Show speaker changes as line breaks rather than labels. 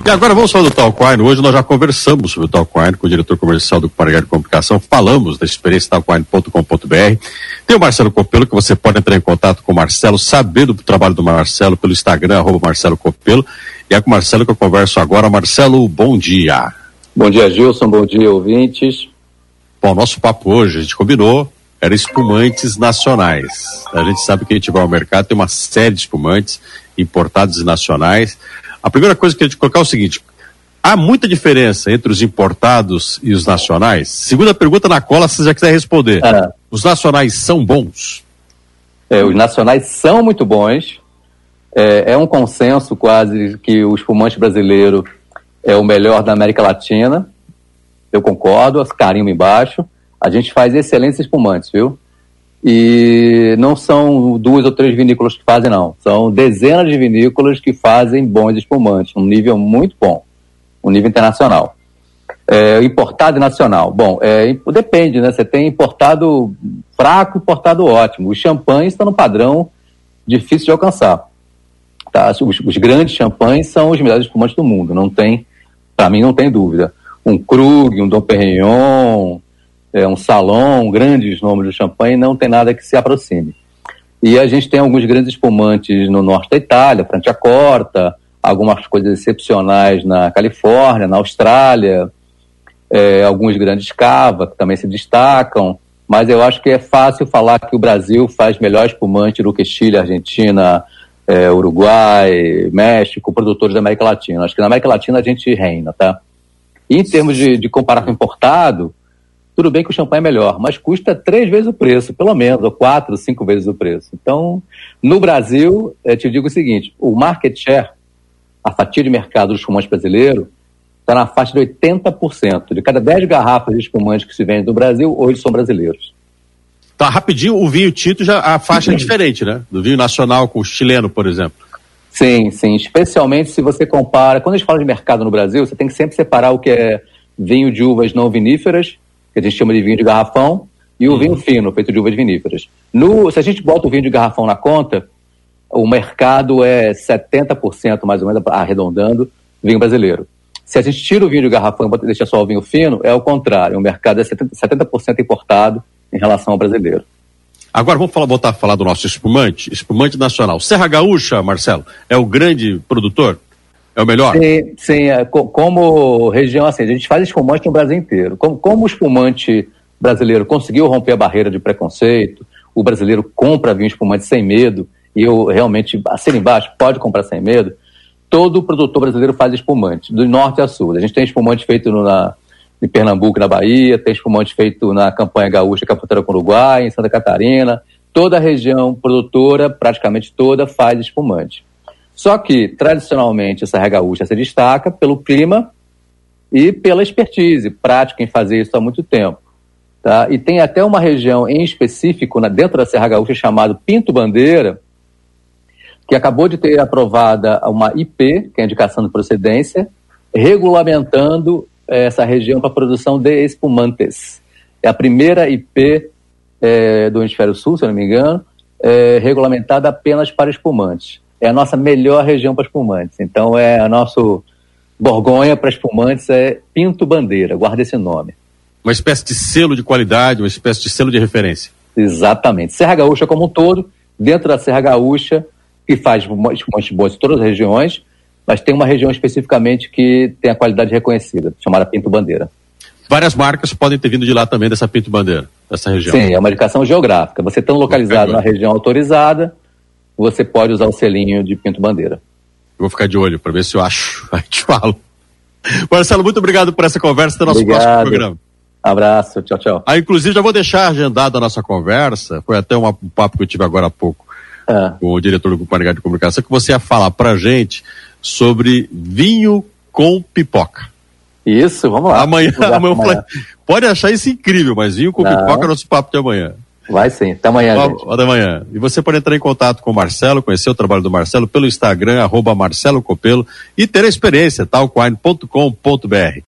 E agora vamos falar do Talco Wine. Hoje nós já conversamos sobre o Talco Wine com o diretor comercial do Paragá de Comunicação. Falamos da experiência talcowine.com.br. Tem o Marcelo Copelo, que você pode entrar em contato com o Marcelo, saber do trabalho do Marcelo pelo Instagram, @MarceloCopelo. E é com o Marcelo que eu converso agora. Marcelo, bom dia.
Bom dia, Gilson. Bom dia, ouvintes.
Bom, nosso papo hoje, a gente combinou, era espumantes nacionais. A gente sabe que a gente vai ao mercado, tem uma série de espumantes importados e nacionais. A primeira coisa que a gente colocar é o seguinte: há muita diferença entre os importados e os nacionais? Segunda pergunta na cola, se você já quiser responder. Os nacionais são bons?
Os nacionais são muito bons. É um consenso quase que o espumante brasileiro é o melhor da América Latina. Eu concordo, carimbo embaixo. A gente faz excelentes espumantes, viu? E não são 2 ou 3 vinícolas que fazem, não. São dezenas de vinícolas que fazem bons espumantes, um nível muito bom, um nível internacional. Importado e nacional. Bom, depende, né? Você tem importado fraco e importado ótimo. Os champanhes estão no padrão difícil de alcançar. Tá? Os grandes champanhes são os melhores espumantes do mundo, para mim não tem dúvida. Um Krug, um Dom Perignon, um Salon, grandes nomes do champanhe, não tem nada que se aproxime. E a gente tem alguns grandes espumantes no norte da Itália, Franciacorta, algumas coisas excepcionais na Califórnia, na Austrália, alguns grandes cava que também se destacam, mas eu acho que é fácil falar que o Brasil faz melhor espumante do que Chile, Argentina, Uruguai, México, produtores da América Latina. Acho que na América Latina a gente reina, tá? E em termos de comparar com importado, tudo bem que o champanhe é melhor, mas custa 3 vezes o preço, pelo menos, ou 4, 5 vezes o preço. Então, no Brasil, te digo o seguinte: o market share, a fatia de mercado do espumante brasileiro, está na faixa de 80%. De cada 10 garrafas de espumante que se vende no Brasil, 8 são brasileiros.
Tá, rapidinho, o vinho tinto, já a faixa é diferente, né? Do vinho nacional com o chileno, por exemplo.
Sim, especialmente se você compara. Quando a gente fala de mercado no Brasil, você tem que sempre separar o que é vinho de uvas não viníferas, que a gente chama de vinho de garrafão, e o vinho fino, feito de uvas viníferas. Se a gente bota o vinho de garrafão na conta, o mercado é 70%, mais ou menos, arredondando, vinho brasileiro. Se a gente tira o vinho de garrafão e deixa só o vinho fino, é o contrário. O mercado é 70% importado em relação ao brasileiro.
Agora vamos voltar a falar do nosso espumante nacional. Serra Gaúcha, Marcelo, é o grande produtor? É o melhor?
Sim, como região, assim, a gente faz espumante no Brasil inteiro. Como o espumante brasileiro conseguiu romper a barreira de preconceito, o brasileiro compra vinho espumante sem medo, e eu realmente, assino embaixo, pode comprar sem medo, todo produtor brasileiro faz espumante, do norte a sul. A gente tem espumante feito em Pernambuco, na Bahia, tem espumante feito na campanha gaúcha, que é a fronteira com o Uruguai, em Santa Catarina. Toda a região produtora, praticamente toda, faz espumante. Só que, tradicionalmente, a Serra Gaúcha se destaca pelo clima e pela expertise prática em fazer isso há muito tempo. Tá? E tem até uma região em específico, dentro da Serra Gaúcha, chamada Pinto Bandeira, que acabou de ter aprovada uma IP, que é a indicação de procedência, regulamentando essa região para a produção de espumantes. É a primeira IP do Hemisfério Sul, se eu não me engano, regulamentada apenas para espumantes. É a nossa melhor região para espumantes. Então, a nosso Borgonha para espumantes é Pinto Bandeira, guarda esse nome.
Uma espécie de selo de qualidade, uma espécie de selo de referência.
Exatamente. Serra Gaúcha como um todo, dentro da Serra Gaúcha, que faz espumantes bons em todas as regiões, mas tem uma região especificamente que tem a qualidade reconhecida, chamada Pinto Bandeira.
Várias marcas podem ter vindo de lá também, dessa Pinto Bandeira, dessa região.
Sim, é uma indicação geográfica. Você estando localizado na região autorizada, você pode usar o selinho de Pinto Bandeira.
Eu vou ficar de olho para ver se eu acho. Aí te falo. Marcelo, muito obrigado por essa conversa. Até o nosso próximo programa.
Abraço, tchau.
Inclusive, já vou deixar agendada a nossa conversa. Foi até um papo que eu tive agora há pouco com o diretor do Paragá de Comunicação, que você ia falar pra gente sobre vinho com pipoca.
Isso, vamos lá.
Amanhã pode achar isso incrível, mas vinho com pipoca é nosso papo de amanhã.
Vai sim, até amanhã, gente.
Até amanhã. E você pode entrar em contato com o Marcelo, conhecer o trabalho do Marcelo pelo Instagram, @MarceloCopelo, e ter a experiência, talcowine.com.br.